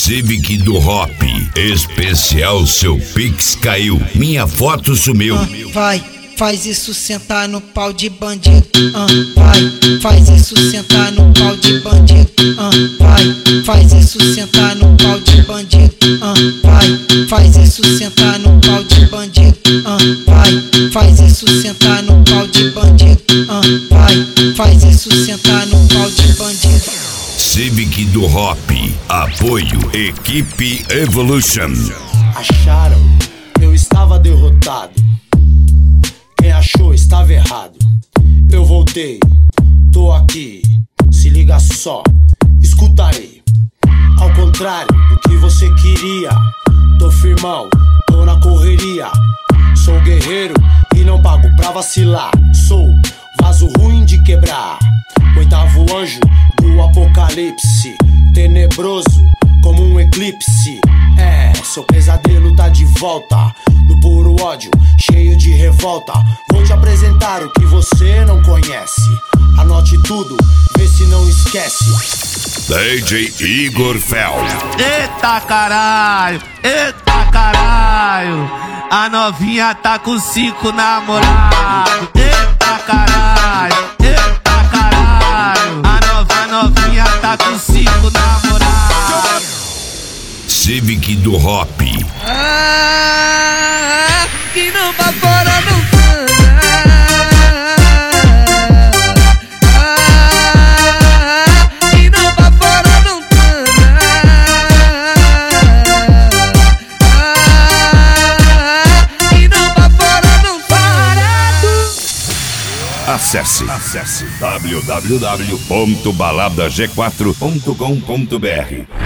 Civic do Hop, especial seu Pix caiu, minha foto sumiu. Vai, faz isso sentar no pau de bandido. Vai, faz isso sentar no pau de bandido. Vai, faz isso sentar no pau de bandido. Vai, faz isso sentar no pau de bandido. Vai, faz isso sentar no pau de bandido. Vai, faz isso sentar no pau de bandido. Civic do Hop, apoio Equipe Evolution. Acharam, eu estava derrotado. Quem achou estava errado. Eu voltei, tô aqui. Se liga só, escutarei. Ao contrário do que você queria, tô firmão, tô na correria. Sou guerreiro e não pago pra vacilar. Sou vaso ruim de quebrar, oitavo anjo do apocalipse, tenebroso como um eclipse. É, seu pesadelo tá de volta, no puro ódio, cheio de revolta. Vou te apresentar o que você não conhece. Anote tudo, vê se não esquece. DJ Igor Fel. Eita caralho, a novinha tá com 5 namorados. Eita caralho, a novinha tá com 5 namorados. Civic do Hop. Que não pra fora não que não pra fora não que não pra fora não parado. Acesse www.baladag4.com.br